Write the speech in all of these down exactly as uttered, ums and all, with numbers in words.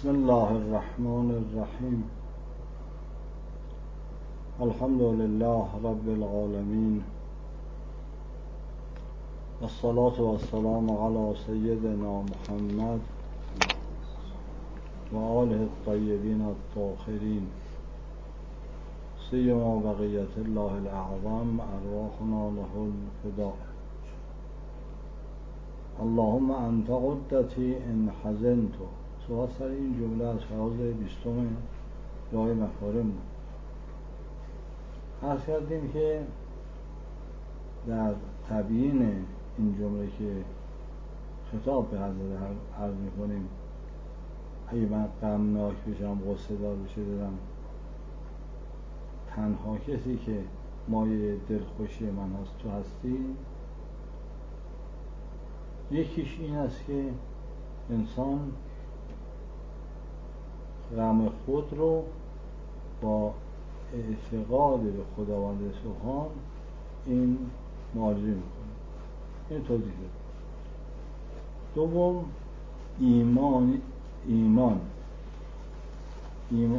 بسم الله الرحمن الرحیم. الحمد لله رب العالمین، والصلاة والسلام علی سیدنا محمد و آله الطیبین الطاهرین، سیما بقیة الله الاعظم، ارواحنا له الفداء. اللهم انت عدتی ان حزنت. صحبت سر این جمله از فراز بیستم راه مکارم بود. عرض کردیم که در تبیین این جمله که خطاب به حضرت عرض میکنیم، اگه من غمناک بشم، غصه دار بشه، دارم تنها کسی که مایه دلخوشی من هست تو هستی. یکیش این است که انسان غم خود رو با اعتقاد به خداوند سبحان این معالجه میکنه. این توضیح ده. دوم ایمان ایمان ایمان,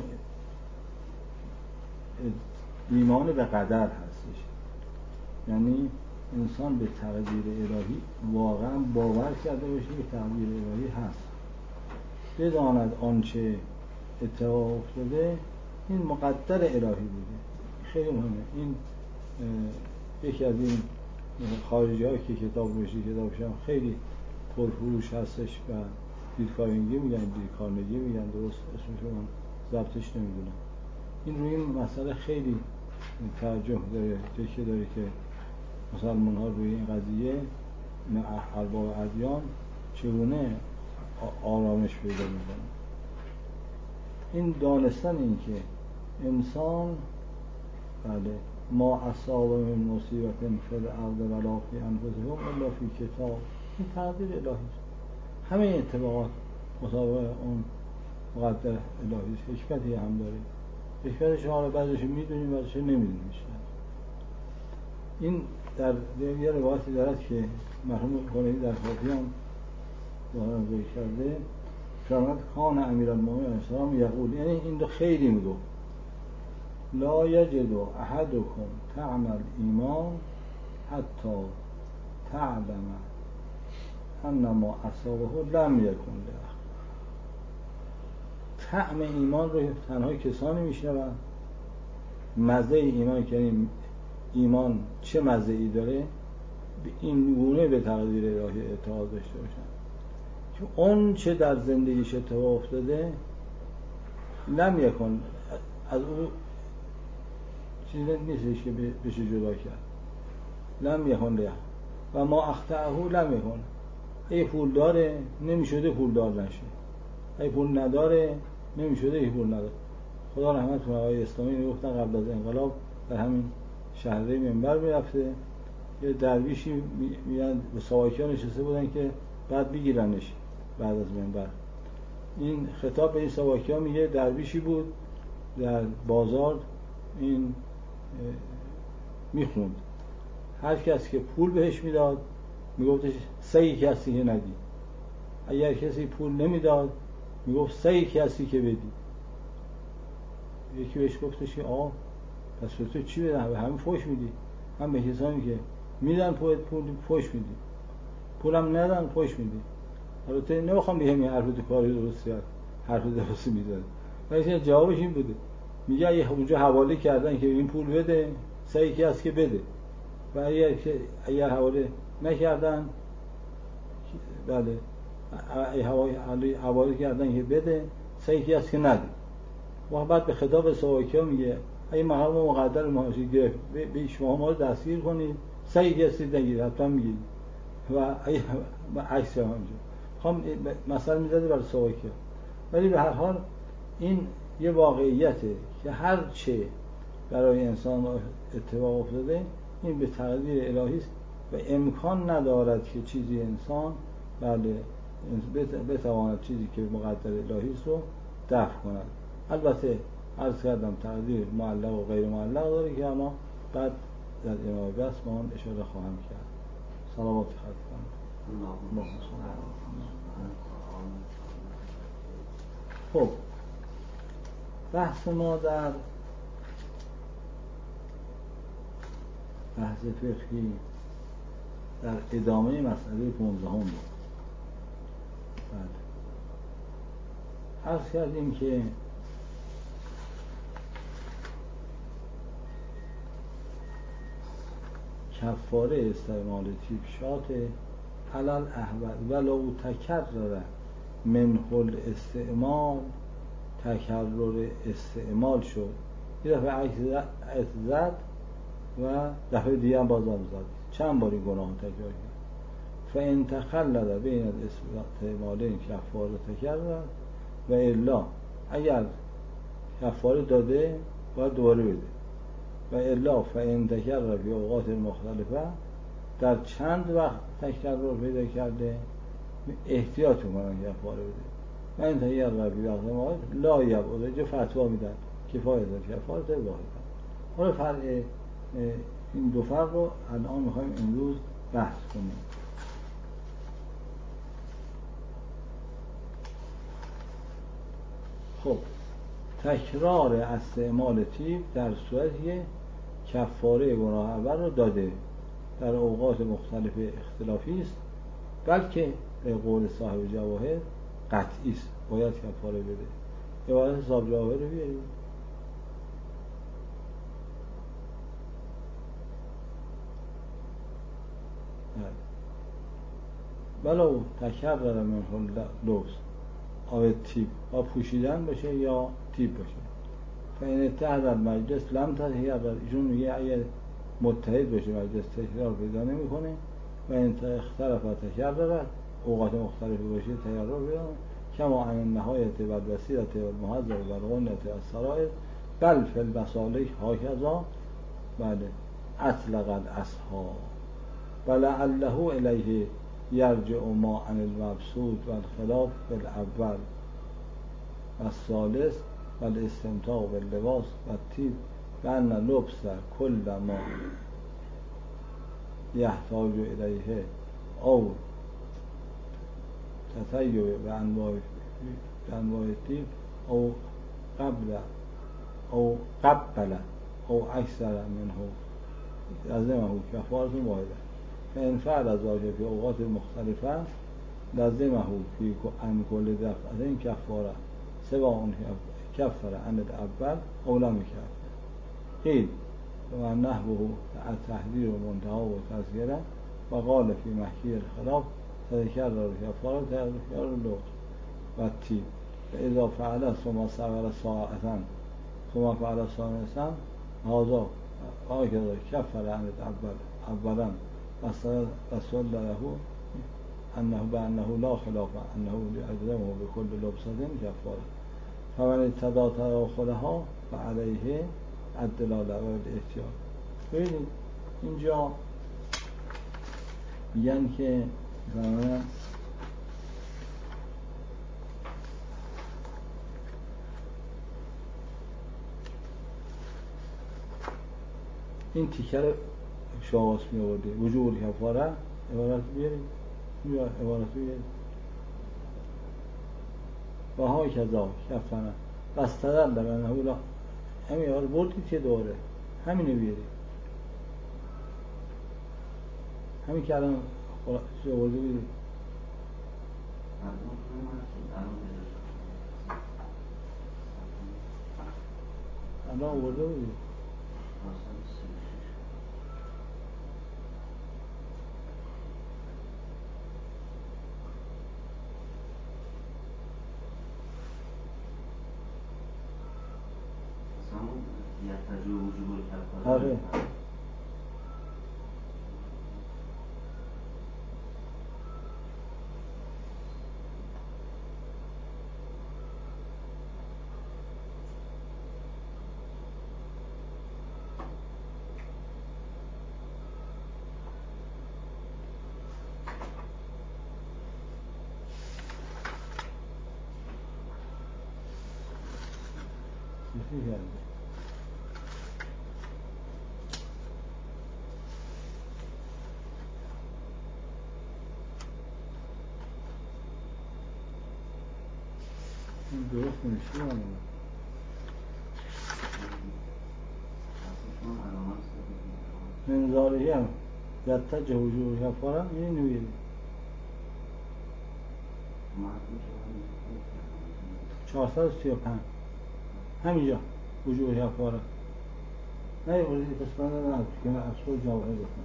ایمان به قدر هستش. یعنی انسان به تقدیر الهی واقعا باور کرده باشه که تقدیر الهی هست، بداند آنچه اتفاق افتاده این مقدر الهی بوده. خیلی مهمه. این یکی از این خارجی ها که کتاب نوشته، کتابشون خیلی پرفروش هستش و دیرکارنگی میگن، دیرکارنگی میگن، درست اسمشو من ضبطش نمیدونم. این روی این مسئله خیلی توجه داره، تکیه داره که مسلمان ها روی این قضیه، ارباب ادیان، چگونه آرامش پیدا میکنن. این دانستن این که انسان بله ما اصاب من مصیبت فی الارض ولا فی انفسهم الا فی کتاب، این تقدیر الهی است. همه اتفاقات مطابق اون مقدر الهی است. حکمتی هم داره. حکمتش رو بعضیش میدونیم، بعضیش نمیدونیم. این در یه روایتی دارد که مرحوم کنیزی در حافیان دارن ذکر کرده، فرمود کان امیرالمومنین علیه السلام یقول، یعنی این دو خیلی میگو، لا یجد احدکم طعم الایمان حتی تعلم انما اصابه لم یکن له. طعم ایمان رو تنها کسانی میشنوند، مزه ایمان، یعنی ایمان چه مزه ای داره، این گونه به تقدیر الهی اعتقاد داشته باشن که اون چه در زندگیش اتفاق افتاده لم یکن، از او چیزی نیستش که بشه جدا کرد. لم یکن له و ما اخطأه لم یکن. اگه پول داره نمیشده پولدار نشه، اگه پول نداره نمیشده اگه پول نداره. خدا رحمت کنه آقای اسلامی میگفتن قبل از انقلاب در همین شهره منبر میرفته، یه درویشی میاد به ساواکیا نشسته بودن که بعد بگیرنش بعد از منبر. این خطاب به این ساواکیا میگه، درویشی بود در بازار، این میخوند هر کس که پول بهش میداد میگفتش سهی کسی که ندی، اگر کسی پول نمیداد میگفت سهی کسی که بدی. یکی بهش گفتش که آه پس به تو چی بدن؟ به همه فوش میدی؟ هم به کسانی که میدن پول پول فوش میدی، پولم ندن فوش میدی. البته نمیخوام بگم این حرف تو کاری درستی هست، حرف درستی میزنه، ولی جوابش این بوده، میگه اگه اونجا حواله کردن که این پول بده، سعی کی است که بده، و اگر که اگر حواله نکردن، بله اگه حواله کردن که بده، سعی کی است که نده. و بعد به خطاب سواکیا میگه اگه محرم و مقدر ماهاشی گرفت به شما ما رو دستگیر کنید، سعی کسی نگید، حتما میگید. و اگه عکس هم همجا خواهم مثلا میزده برای سواکیا. ولی به هر حال این یه واقعیته که هر چه برای انسان اتفاق افتاده این به تقدیر الهی است و امکان ندارد که چیزی انسان بله بتواند چیزی که مقدر الهی است رو دفع کند. البته عرض کردم تقدیر معلق و غیر معلق داره که اما بعد در ادامه بحث ما اون اشاره خواهم کرد. سلامات خدمت. خب بحث ما در بحث فقهی در ادامه مسئله پونزدهم بود. بعد عرض کردیم که کفاره استعمال تیب شات علل احوال ولو تکرر منه الاستعمال، تکرر استعمال شد یه دفعه عکس زد و دفعه دیگه هم بازم زد، چند باری گناه تکرار کرد. فان تخلل بین الاستعمالین کفاره تکرر و الا، اگر کفاره داده باید دوباره بده و الا فان تکرر فی اوقات مختلفه، در چند وقت تکرر پیدا کرده احتیاط کنن کفاره بده و این تکرر فی وقت مختلف لا یبعد، جو فتوا میدن کفایت کفاره واحد. حالا فرق این دو فرق رو الان میخوایم امروز بحث کنیم. خب تکرار استعمال تیب در صورتی کفاره گناه اول رو داده در اوقات مختلف اختلافی است، بلکه به قول صاحب جواهر قطعی است، باید کفاره بده. عبارت صاحب جواهر رو بیاریم. ولو تکرر منه اللبس آب تیب، با پوشیدن باشه یا تیب باشه. فإن اتحد المجلس لم تتکرر، ایشون میگه اگر متحد باشه مجلس تکرار پیدا نمیکنه. و این اختلاف تکرر اوقات مختلفی باشه تکرار پیدا، کما عن النهایت و الوسیلة و المحذر و الغنة السرائر بل فی المسالک هکذا. بله اطلق الاصحاب ولعله الیه یرجع ما عن المبسوط و الخلاف بالاول و الثالث و الاستمتاع باللباس و الطیب و ان لبس کل ما یحتاج الیه او تطیب به انواع الطیب او قبل او قبل او اکثر منه لازمه کفاره واحده. فإن فعل ذلك في اوقات مختلفه لازمه فی ان کل دفعه کفاره سواء کفر عن الاول او لم یکفر. قیل و نحوه التحذیر و منتها و تذکره و قال فی محکی الخلاف تذکر کفاره تذکر اللبس و الطیب و اذا فعل ثم صبر ساعتا ثم فعل ثالثا هذا هكذا کفر عن الاول اولا رسول له انه بانه لا خلاف انه يلزمه بكل لبسة كفاره فمن اتبع تداخلها فعليه الدلاله و الاحتیاط. ببینید اینجا میگن که مثلا این تیکر شاواس می آورده وجود کفاره، عبارت بیاریم یا عبارت بیاریم و های کذا کفنه بستدر لبنه اولا همین آره بردی که داره همینو بیاریم، همین که الان چه آورده بیاریم الان آورده بیاریم آره چیزی کرده درست نمیشه آمده منظاری هم یتجه وجوه کفارا این نویده چهارصد و سی و پنج همینجا وجوه کفارا نه یه بودی قسمت نه که من اصول جواهر بکنم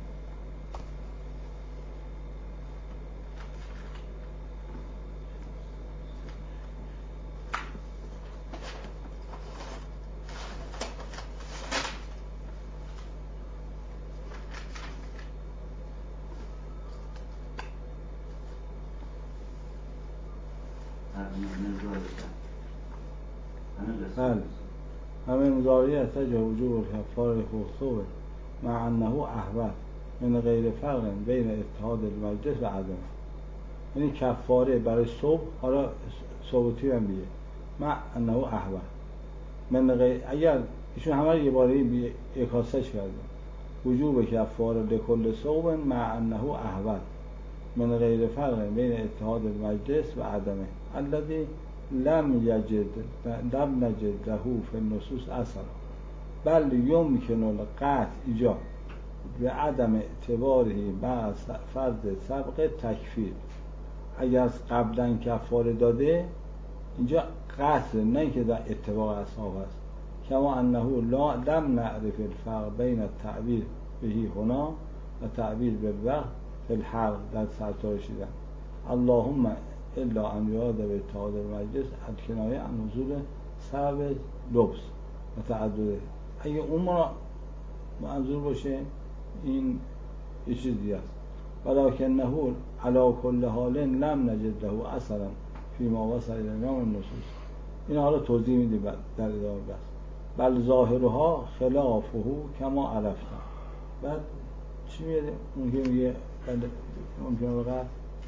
بله همه مزاری احتاج وجوب الکفار خصوصه مع انه احوط من غیر فرق بین اتحاد المجلس و عدم. یعنی کفاره برای صبح، حالا صبحی هم بیه مع انه احوط من غیر، اگر ایشون همه رو یه باره بیه اکاسش کرده وجوب کفاره لکل صبح مع انه احوط من غیر فرق بین اتحاد المجلس و عدمه الذي لم یجد لم نجد له فی النصوص اثرا بل یمکن القطع ایجاب به عدم اعتباره مع فرض سبق تکفیر. اگر قبلا کفاره داده اینجا قطع نه که در اتفاق اصحاب است کما انه لا لم نعرف الفرق بین التعبیر بهی هنا و تعبیر بالوقت فی الحال در سرتا رسیدن اللهم الا ان یراد به اتحاد المجلس الکنایه عن حضور سبب لبس و تعدده. اگه اون منظور باشه این یه چیز دیگه است ولکنه علی کل حال لم نجد له اثرا فیما وصل الامام النصوص. این حالا توضیح میده در ادامه بحث بل ظاهرها خلافه کما عرفتم. بعد چی میگه اون که میگه ممکنه بقید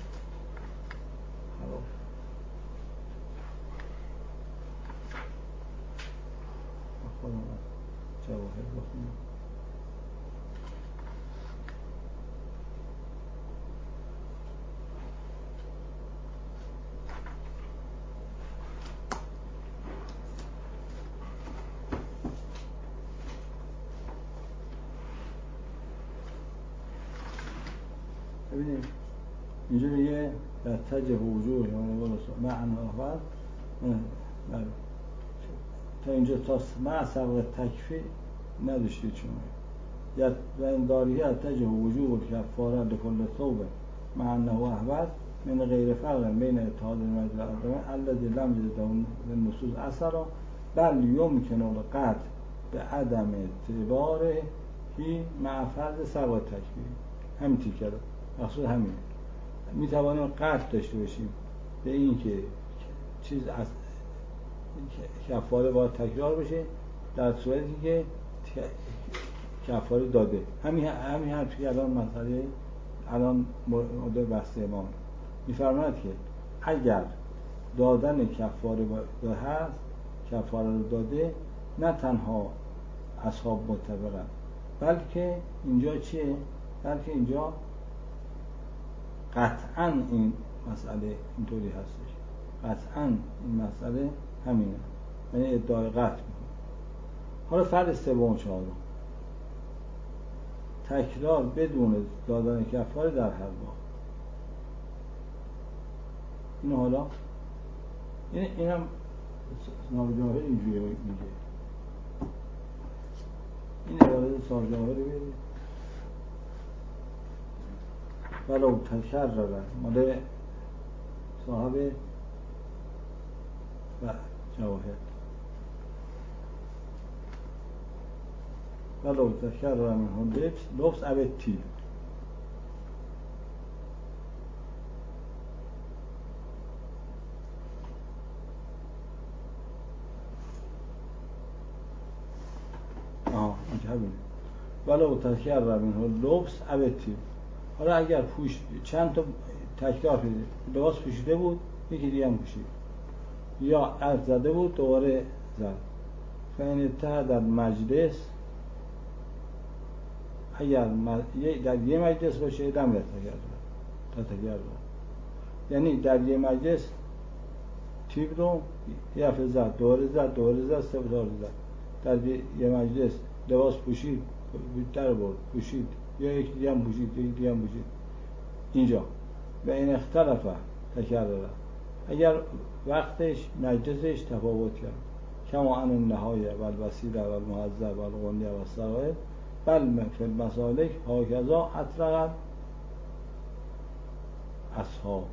خلاف خودم جواهر بخونم. ببینید اینجا میگه در تجه وجوه معنی آخر تا اینجا تا مع سبق تکفیر نداشتید شما یا داریه تجه وجوه کفاره لکل ثوب مع انه احوط من غیر فرق بین اتحاد المجلس و عدمه الذی لم یجد له النصوص اثرا بل یمکن القطع به عدم اعتباره مع فرض سبق تکفیر. همین تیکه رو مقصود همینه. می توانیم قطع داشته باشیم به این که چیز از کفاره باید تکرار بشه در صورتی که کفاره داده. همین همین حرفی که الان مسئله الان مورد بحث امام می‌فرماید که اگر دادن کفاره با هست کفاره رو داده نه تنها اصحاب متفقن بلکه اینجا چیه؟ بلکه اینجا قطعاً این مسئله اینطوری هستش. قطعاً این مسئله همینه، یعنی ادعای قطع میکنه. حالا فرض سوم و چهارم تکرار بدون دادن کفاره در هر باب. اینو حالا این اینم سارجاهر اینجوری میگه. این عبارت سارجاهر رو ببینید ولو تکرر مال صاحب و جواهر ولو تکرر منه لبس لبس ابتی آه اینجا همینه ولو تکرر منه لبس ابتی. حالا اگر پوش چند تا تکرار کنید لباس پوشیده بود یکی دیگه هم پوشید یا عرض زده بود دوباره زد فین اتحاد در مجلس اگر در یه مجلس باشه دم تکرر تا تکرر یعنی در یه مجلس تیب رو یه دفعه زد، دوره زد، دوره زد، سه بار زد. در یه مجلس لباس پوشید، در برد، پوشید، یا یک دیگه هم پوشید، یک دیگه هم پوشید. اینجا و این اختلافه تکرره. اگر وقتش مجلسش تفاوت کرد کما عن النهایه و الوسیله و المهذب و الغنیه و السرائر بل فی المسالک هاکذا اطرقت اصحاب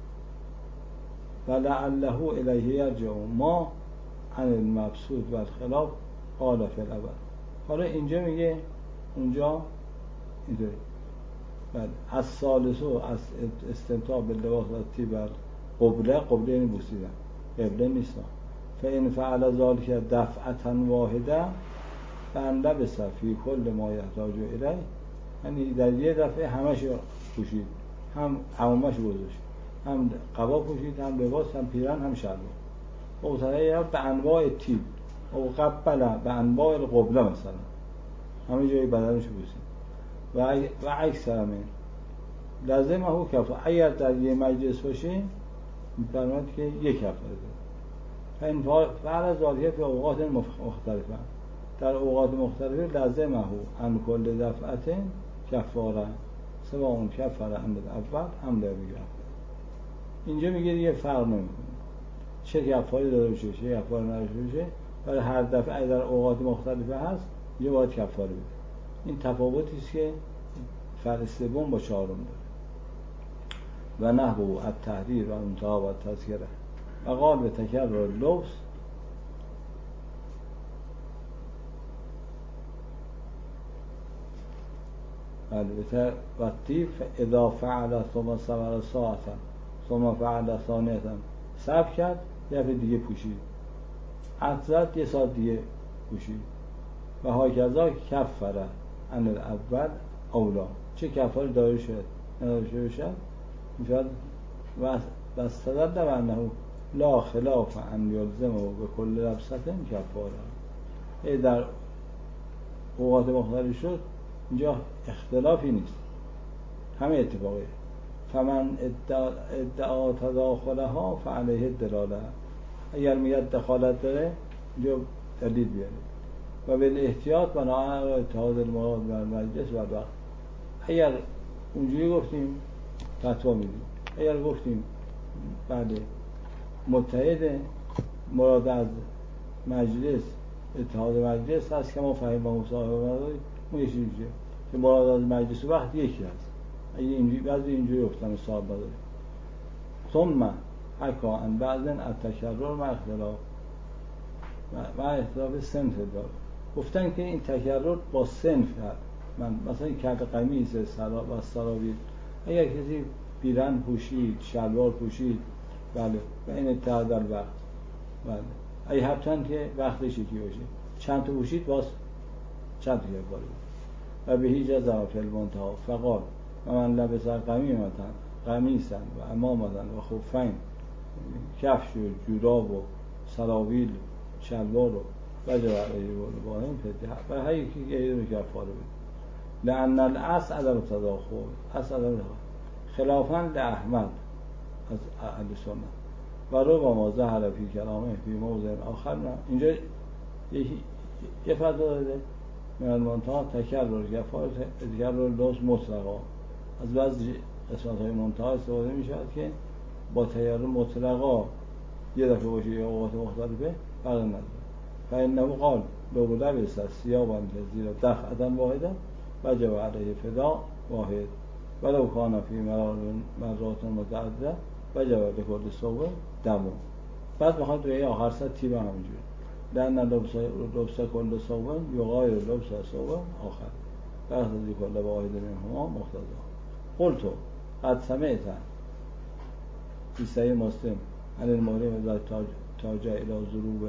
ولعله الیه یرجع ما عن المبسوط و الخلاف قال فی الاول. حالا اینجا میگه اونجا اینطوری بله از ثالثو از استمتاع به لباس و طیب قبله، قبله یعنی بوسیدن، قبله نیست. فإن فعل ذلك دفعة واحده فان لبس فی کل ما یحتاج الیه، یعنی در یه دفعه همش پوشید، هم عمامش گذاشت، هم قبا پوشید، هم لباس، هم پیرن، هم شلوار. اوتره به انواع طیب او قبله به انواع القبله، مثلا همه جای بدنش بوسید. و و اکثر من لازم هو کفا، اگر در یه مجلس باشه می‌فرماید که یک کفاره داره. این فعل ذالیه به اوقات مختلفه، در اوقات مختلفه لازم هو ان کل دفعت کفاره سواء اون کفاره عند اول هم در میگه. اینجا میگه دیگه فرق نمیکنه چه کفاره داره باشه چه کفاره نداشته باشه، برای هر دفعه در اوقات مختلفه هست یه باید کفاره بده. این تفاوتی است که فرق سوم با چهارم داره. و نحو التحریر و انتها و التذکره و قال به تکرر لبس البته و طیب اذا فعل ثم صبر ساعتا ثم فعل ثانیتا صبر کرد یه دیگه پوشید، عطرت یه ساعت دیگه پوشید. و هاکذا کفره عن الاول اولا، چه کفاره داره شد نداشته باشد میشود. و استدل به انه لا خلاف ان یلزمه به کل لبسه کفاره. ای در اوقات مختلف شد اینجا اختلافی نیست، همه اتفاقی. فمن ادعا تداخلها فعلیه الدلاله، اگر میگه دخالت داره اینجا دلیل بیاره. و بالاحتیاط بناء علی اتحاد المراد و المجلس و الوقت. اگر اونجوری گفتیم فتوا میدیم، اگر گفتیم بله متحد مراد از مجلس اتحاد مجلس هست که ما فهمیم صاحب مداری اون یکی میشه که مراد از مجلس وقت یکی هست. اگه اینجوری بعضی اینجوری گفتن صاحب مداری ثم حکا ان بعضن التکرر مع اختلاف و اختلاف سنف دار، گفتن که این تکرر با سنف هست. من مثلا این کت قمیص سرا و سراویل اگر کسی پیرن پوشید شلوار پوشید بله و این اتحاد در وقت بله ای هفتن که وقتش یکی باشه چند تا پوشید باز چند تا کفاره و به هیچ از فی المنتها فقال و من لبس قمیمتا قمیصا و امامتا و خفین کفش و جوراب و سراویل شلوار و وجب علیه و باهم فدیه و هر یکی یه رو کفاره بده. لأن الاصل عدم تداخل، اصل عدم تداخل خلافاً لأحمد از اهل سنت و رو ما ظهر فی کلامه فی موضع آخر. نه اینجا یه فتوا داده من المنتها تکرر کفاره تکرر لبس مطلقا، از بعضی قسمت های منتها استفاده می شود که با تکرر مطلقا یه دفعه باشه یا اوقات مختلفه فرق نداره. فإنه قال لو لبس ثيابا كثيرة دفعة واحدة وجب عليه فداء واحد ولو كان في مرات متعددة وجب لكل ثوب دم. بعد میخواد توی آخر سر تیب همینجوری لأن لبس كل ثوب يغاير لبس ثوب آخر فيقتضي كل واحد منهما مقتضى. قلت قد سمعت في صحيح مسلم عن المحرم اذا تاج الى ضروب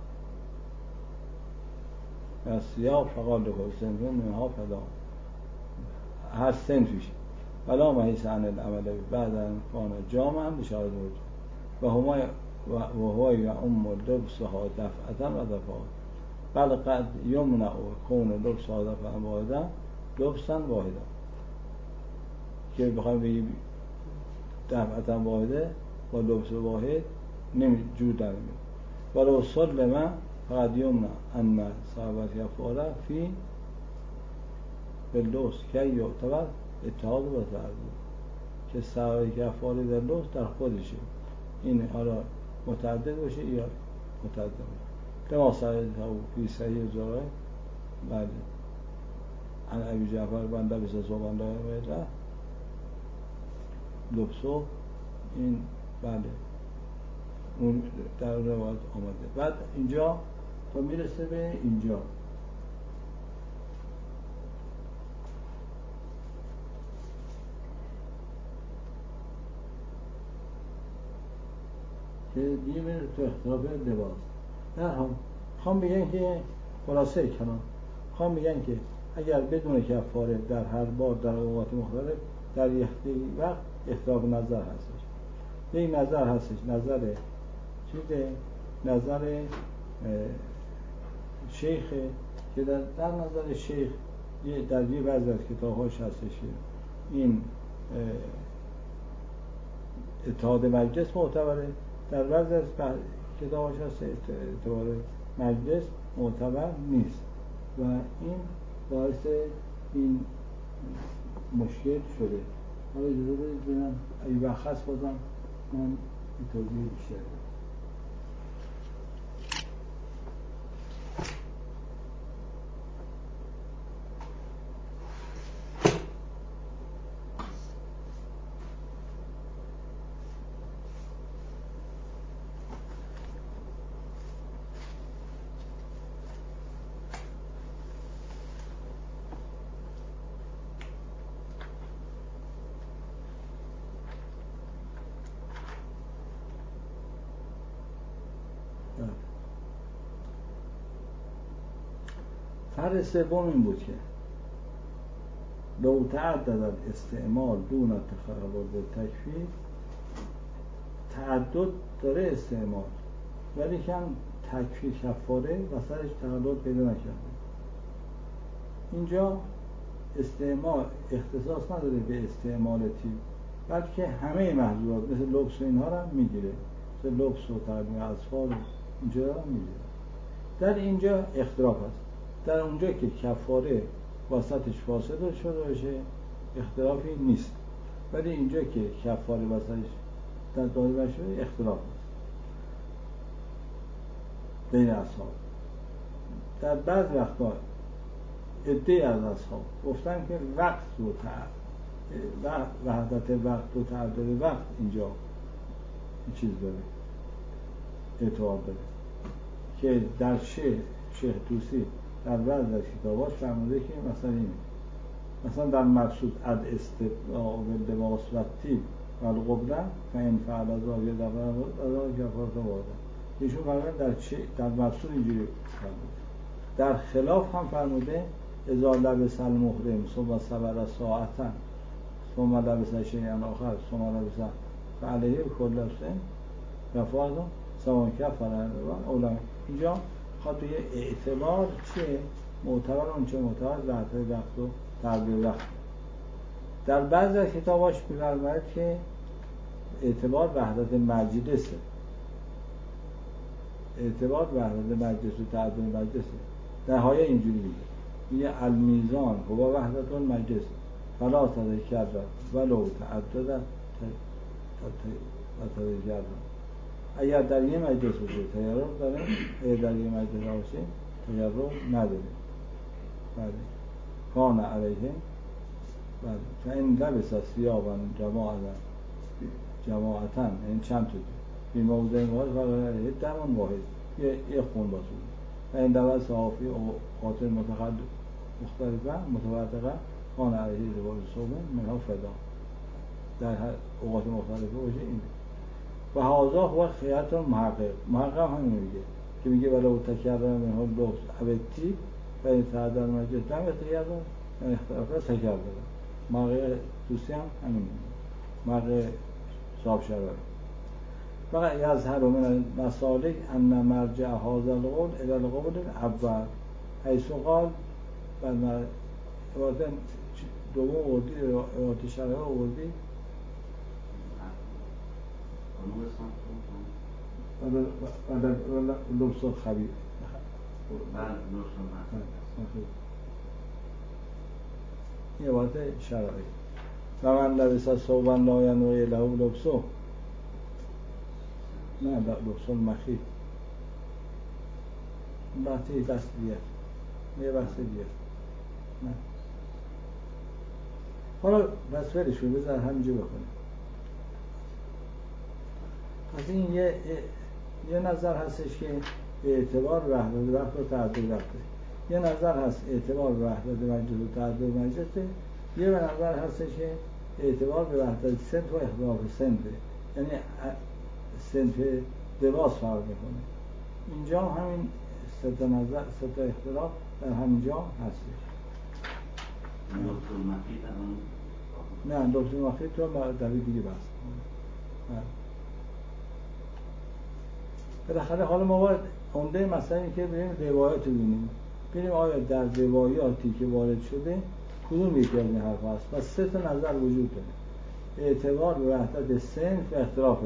الثياب فقال له سنف منها فدا، هر سنفش ولا محیث عن العمل بعد ان كان جامعا بشارت وجه و هما و هو يعم لبسها دفعة و دفعات بل قد يمنع كون لبسها دفعة واحدة لبسا واحدا. که بخوایم بگیم دفعة واحده با لبس واحد نمی جور در میاد. ولو سلم فقد یمنع ان صحابت کفاره فی باللوس که یعتبر اتحاد و تعدد، که صحابت کفاره در لوس در خودشه، این حالا متعدد باشه یا متعدد باشه. لما سعید فی صحیح زرای بله عن ابی جعفر بنده بسه صحبان داره میده لبسو، این بله اون در روایت آمده. بعد اینجا تا میرسه به اینجا که دیگه میره تو اختلاف لباس. در هم خوام بگن که خلاصه کلام خوام بگن که اگر بدون کفاره در هر بار در اوقات مختلف در یک وقت اختلاف نظر هستش، یک نظر هستش نظر چیزه نظر شیخ که در, در نظر شیخ در یه بعضی از کتاب‌هاش هستش این اتحاد مجلس معتبره، در بعضی از کتاب‌هاش هست اتحاد مجلس معتبر نیست و این باعث این مشکل شده. حالا اجازه بدید ببینم اگه وقت هست بازم من توضیح بیشتر بدم. فرق سوم این بود که لو تعدد استعمال دون تخلل تکفیر، تعدد داره استعمال ولی کم تکفیر کفاره و سرش تخلل پیدا نکرده. اینجا استعمال اختصاص نداره به استعمال تیب، بلکه همه محظورات مثل لبس و اینها را میگیره، مثل لبس و تقدیم اطفال اینجا را میگیره. در اینجا اختلاف هست، در اونجا که کفاره واسطش فاسد شده باشه اختلافی نیست، ولی اینجا که کفاره واسطش در داده باشه اختلاف هست بین اصحاب. در بعض وقتا عده از اصحاب گفتن که وقت و تعدد وحدت وقت و تعدد وقت اینجا این چیز داره اعتبار داره، که در شیخ شیخ توسی در بعض از کتاباش فرموده که مثلا اینه، مثلا در مقصود اد استبداء لباس و طیب و القبله فین فعل از آبی دفعه از کفارت وارده. ایشون فرموده در در مقصود اینجوری فرموده. در خلاف هم فرموده اذا لبس المحرم ثم صبر ساعتا ثم لبس شیئا آخر ثم لبس فعلیه کل سن کفارت سواء کفر اولم. اینجا خواهد توی اعتبار چیه؟ معتبر اون چه معتبر وحدت وقت و تعدد وقت. در بعضی از کتاباش می‌فرماید که اعتبار وحدت مجلسه، اعتبار وحدت مجلس و تعدد مجلسه. در حایه اینجوری میگه میگه المیزان هو وحدت المجلس فلا تذکر ولو تعدد تذکر. اگر در یه مجلس باشه تجرب داره، اگر در یه مجلس باشه تجرب نداره. بله کان علیه بله فإن لبس ثیابا جماعتا جماعتا این چند تا بی موضع واحد فرای دمان واحد یه یه خون باشه. فإن لبس صحافی و قاطر متخد مختلفه متفرقه کان علیه لباس صوبه منها فدا. در هر اوقات مختلفه باشه این و هذا هو خیات محقق. محقق همین میگه که میگه ولو تکرر منها لبس ابتی و این تعدد مجلس دم تکرر من اختلافه تکرر داره. محقق توسی هم همین میگه، محقق صاحب شرار. فقط یظهر من المسالک ان مرجع هذا القول الى القول الاول حیث قال بر عبارت دوم آوردی عبارت شرار آوردی لبس خبیر این عبارت شرعی و من لبس ثوبا لا ینبغی له لبسه نه لبس المخیط بحثی دست دیگه یه بحث دیگه نه حالا بس ولش کن بذار همینجا بکنیم. پس این یه یه نظر هستش که به اعتبار وحدت وقت و تعدد وقته، یه نظر هست اعتبار به وحدت مجلس و تعدد مجلسه، یه نظر هستش که اعتبار به وحدت صنف و اختلاف صنفه، یعنی صنف لباس فرق میکنه. اینجا همین سه تا نظر سه تا اختلاف در همینجا هستش. لبس المخیط نه لبس المخیط رو در دیگه بحث بالاخره حالا ما باید عمده مسئله این که بریم روایات رو ببینیم، ببینیم آیا در روایاتی که وارد شده کدوم یکی از این حرف هست و سه تا نظر وجود داره. اعتبار به وحدت صنف و اختلاف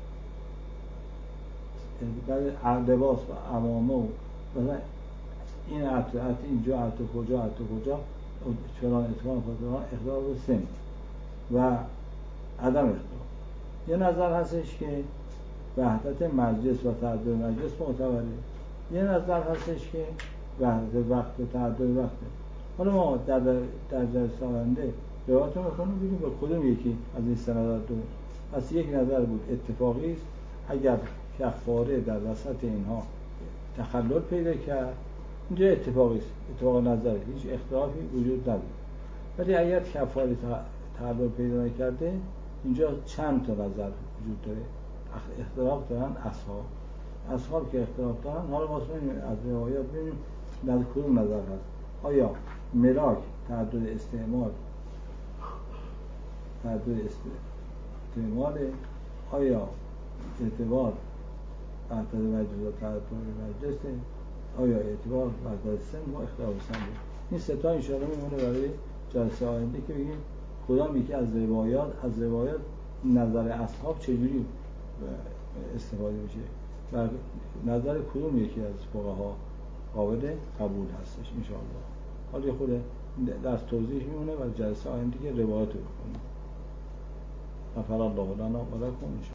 بعد لباس و عمامه و مثلا این عطر اینجا عطر کجا عطر کجا فلان اتفاق فلان اختلاف صنف و عدم اختلاف. یه نظر هستش که وحدت مجلس و تعدد مجلس معتبره، یه نظر هستش که وحدت وقت و تعدد وقته. حالا ما در در جلسه آینده روایت رو می‌کنیم ببینیم به کدوم یکی از این سه نظر دو. پس یک نظر بود اتفاقی است، اگر کفاره در وسط اینها تخلل پیدا کرد اینجا اتفاقی است، اتفاق نظره، هیچ اختلافی وجود نداره. ولی اگر کفاره تخلل پیدا نکرده اینجا چند تا نظر وجود داره، اختلاف دارن اصحاب اصحاب که اختلاف دارن. حالا ما از روایات ببینیم در کدوم نظر هست. آیا ملاک تعدد استعمال تعدد استعمال، آیا اعتبار وحدت مجلس و تعدد مجلس، آیا اعتبار وحدت صنف و اختلاف صنف. این سه تا ان شاء الله میمونه برای جلسه آینده که بگیم کدام یکی از روایات از روایات نظر اصحاب چجوری استفاده میشه و نظر کدوم یکی از فقها قابل قبول هستش ان شاء الله. حالا خود درس توضیح میمونه و جلسه آینده که روایات رو بخونیم. غفر الله لنا و لکم.